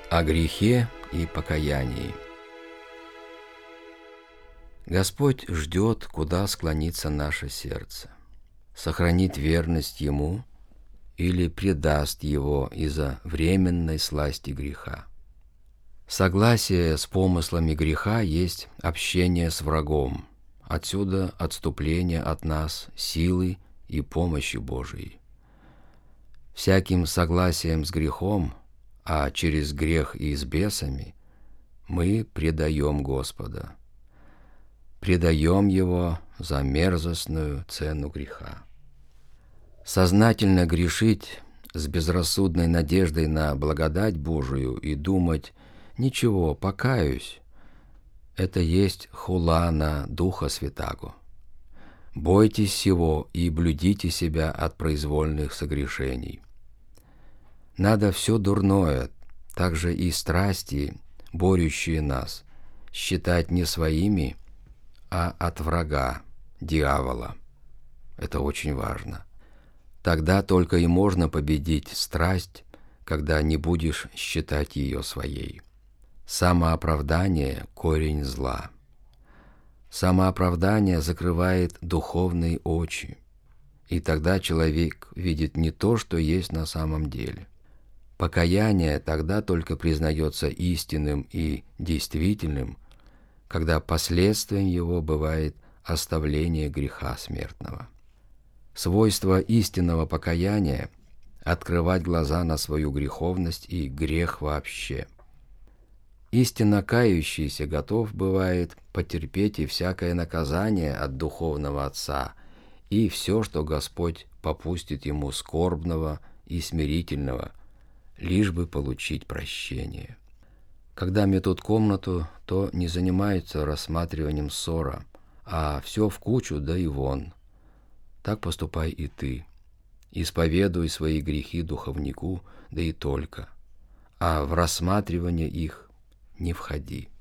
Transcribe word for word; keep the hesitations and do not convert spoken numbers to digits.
О грехе и покаянии. Господь ждет, куда склонится наше сердце, сохранит верность Ему или предаст Его из-за временной сласти греха. Согласие с помыслами греха есть общение с врагом, отсюда отступление от нас силы и помощи Божией. Всяким согласием с грехом, а через грех и с бесами, мы предаем Господа, предаем Его за мерзостную цену греха. Сознательно грешить с безрассудной надеждой на благодать Божию и думать «ничего, покаюсь» — это есть хула на Духа Святаго. Бойтесь сего и блюдите себя от произвольных согрешений. Надо все дурное, также и страсти, борющие нас, считать не своими, а от врага, дьявола. Это очень важно. Тогда только и можно победить страсть, когда не будешь считать ее своей. Самооправдание – корень зла. Самооправдание закрывает духовные очи, и тогда человек видит не то, что есть на самом деле. Покаяние тогда только признается истинным и действительным, когда последствием его бывает оставление греха смертного. Свойство истинного покаяния – открывать глаза на свою греховность и грех вообще. Истинно кающийся готов бывает потерпеть и всякое наказание от духовного Отца, и все, что Господь попустит ему скорбного и смирительного, лишь бы получить прощение. Когда метут комнату, то не занимаются рассматриванием ссора, а все в кучу, да и вон. Так поступай и ты. Исповедуй свои грехи духовнику, да и только, а в рассматривание их не входи.